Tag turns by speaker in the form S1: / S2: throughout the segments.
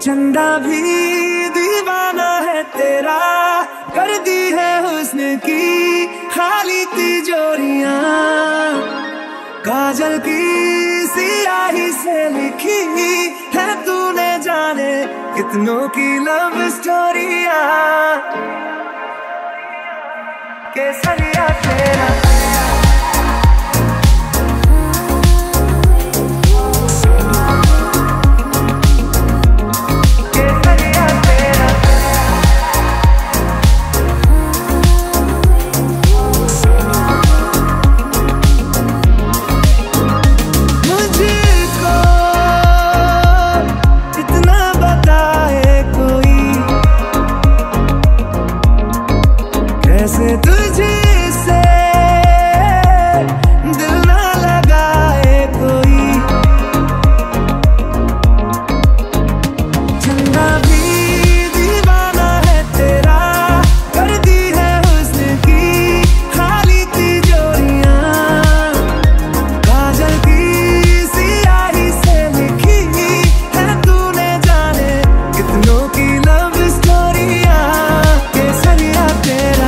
S1: चंदा भी दीवाना है तेरा, कर दी है हुस्न की खाली तिजोरियां, काजल की सियाही से लिखी है तूने जाने कितनों की लव स्टोरियां। केसरिया तेरा कैसे तुझे से दिल ना लगाए कोई, चंदा भी दीवाना है तेरा, कर दी है हुस्न की खाली तिजोरियां, काजल की सियाही से लिखी है तूने जाने कितनों की लव स्टोरियां। केसरिया तेरा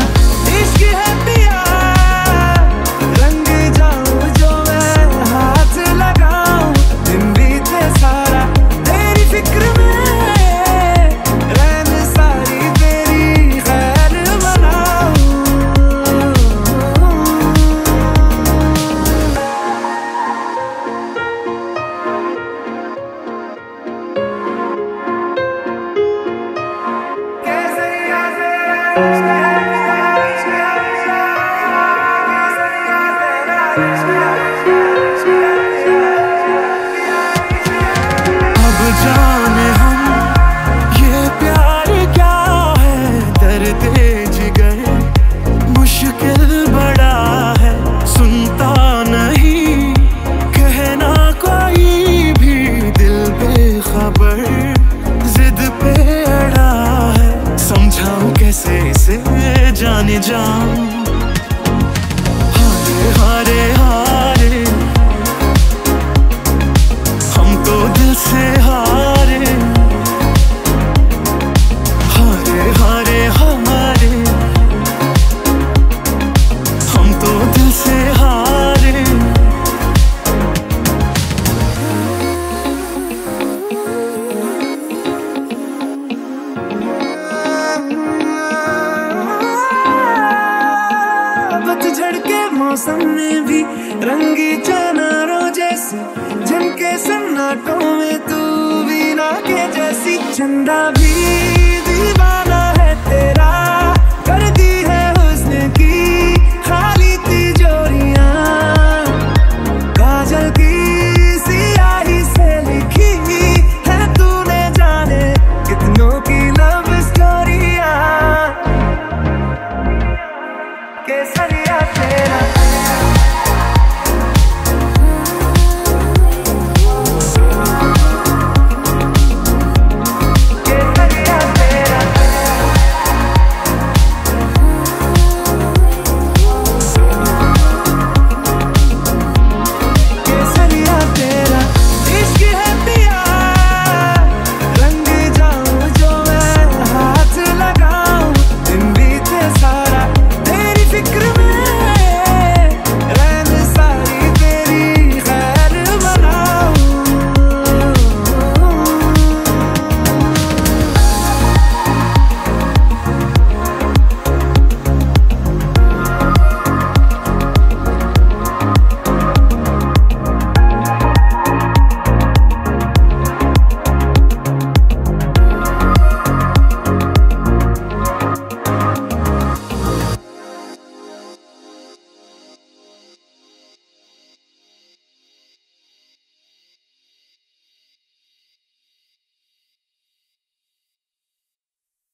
S2: अब जाने हम ये प्यार क्या है, दर्द जिगर मुश्किल बड़ा है, सुनता नहीं कहना कोई भी, दिल बेखबर जिद पे अड़ा है, समझाऊं कैसे इसे जाने जाऊं, हारे हारे हम तो दिल से हारे, हारे हारे हमारे हम तो दिल से हारे।
S1: पतझड़ के मौसम में भी रंगी चनारों जैसी, झमके सन्नाटों में तू वीणा के जैसी, चंदा भी दीवाना है तेरा, कर दी है हुस्न की खाली तिजोरियां, काजल की सियाही से लिखी है तूने जाने कितनों की लव स्टोरियां। केसरिया